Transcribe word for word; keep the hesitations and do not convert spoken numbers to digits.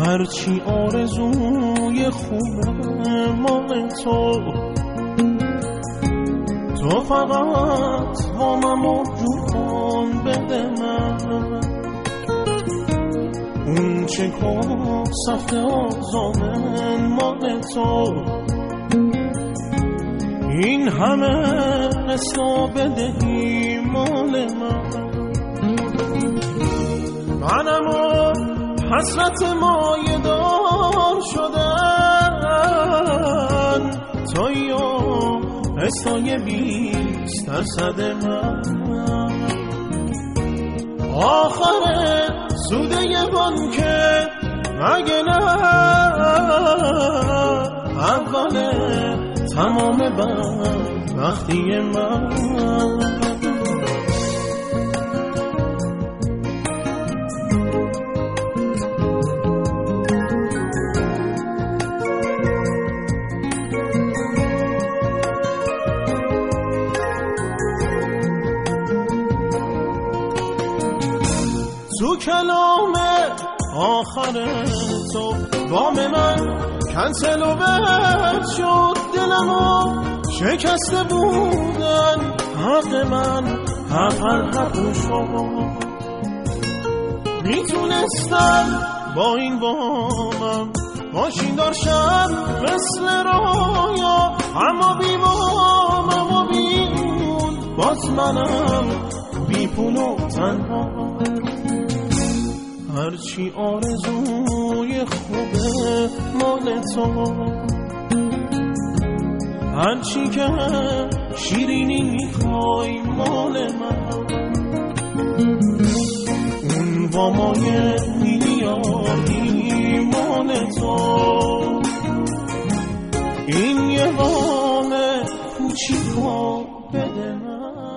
هرچی آرزوی خوبه مال تو، تو فقط واممو جور کن بده من. اون چه کن سفت آزادن مال تو، این همه قصه بدهی مال من. منم و حسرت مایه دار شدن، تویی و قصه بیست درصد من. آخر سوده یه بانکه مگه نه، اول تمام بدبختی من. تو کلام آخر تو وام من کنسل و بد شد، دلمو شکسته بودن حق من حق حق شد. میتونستم با این وامم ماشین دارشم مثل رویا، اما بی وامم و بیون باز منم بی پول و تنها. هرچی آرزوی خوبه مال تو، هرچی که شیرینی میخوای مال من. اون وامای میلیاردی مال تو، این یه وام کوچیکو بده من.